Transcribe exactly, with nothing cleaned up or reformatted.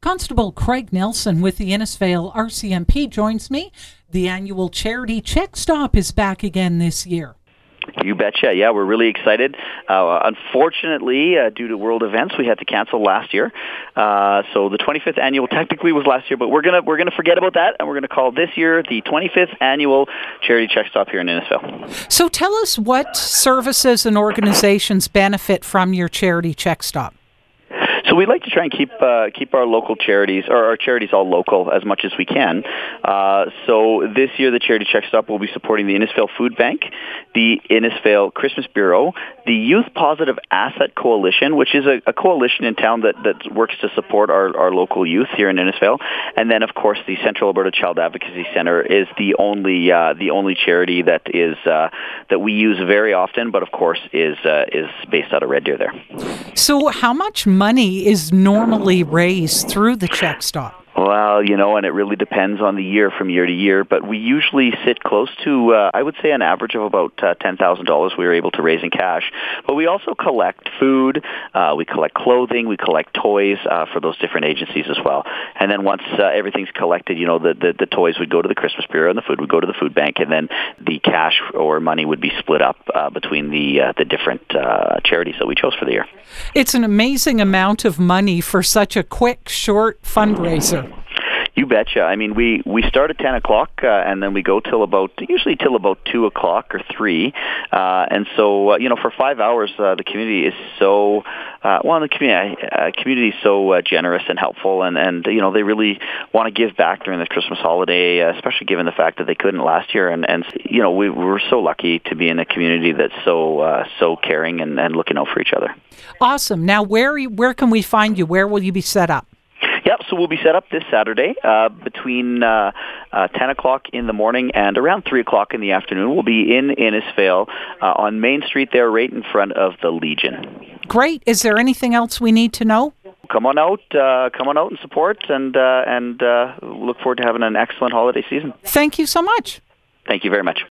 Constable Craig Nelson with the Innisfail R C M P joins me. The annual charity check stop is back again this year. You betcha. Yeah, we're really excited. Uh, unfortunately, uh, due to world events, we had to cancel last year. Uh, so the twenty-fifth annual technically was last year, but we're gonna we're gonna forget about that, and we're gonna call this year the twenty-fifth annual charity check stop here in Innisfail. So tell us what services and organizations benefit from your charity check stop. So we like to try and keep uh, keep our local charities, or our charities all local as much as we can. Uh, so this year, the Charity Check Stop will be supporting the Innisfail Food Bank, the Innisfail Christmas Bureau, the Youth Positive Asset Coalition, which is a, a coalition in town that, that works to support our, our local youth here in Innisfail, and then of course the Central Alberta Child Advocacy Centre is the only uh, the only charity that is uh, that we use very often, but of course is uh, is based out of Red Deer there. So how much money is normally raised through the check stop? Well, you know, and it really depends on the year from year to year, but we usually sit close to, uh, I would say, an average of about uh, ten thousand dollars we were able to raise in cash. But we also collect food, uh, we collect clothing, we collect toys uh, for those different agencies as well. And then once uh, everything's collected, you know, the, the, the toys would go to the Christmas Bureau and the food would go to the food bank, and then the cash or money would be split up uh, between the, uh, the different uh, charities that we chose for the year. It's an amazing amount of money for such a quick, short fundraiser. You betcha. I mean, we, we start at ten o'clock, uh, and then we go till about, usually till about two o'clock or three. Uh, and so, uh, you know, for five hours, uh, the community is so, uh, well, the community, uh, community is so uh, generous and helpful, and, and, you know, they really want to give back during the Christmas holiday, uh, especially given the fact that they couldn't last year. And, and you know, we, we're so lucky to be in a community that's so, uh, so caring and, and looking out for each other. Awesome. Now, where, where can we find you? Where will you be set up? Yep, so we'll be set up this Saturday uh, between uh, uh, ten o'clock in the morning and around three o'clock in the afternoon. We'll be in Innisfail uh, on Main Street there, right in front of the Legion. Great. Is there anything else we need to know? Come on out, uh, come on out and support, and, uh, and uh, look forward to having an excellent holiday season. Thank you so much. Thank you very much.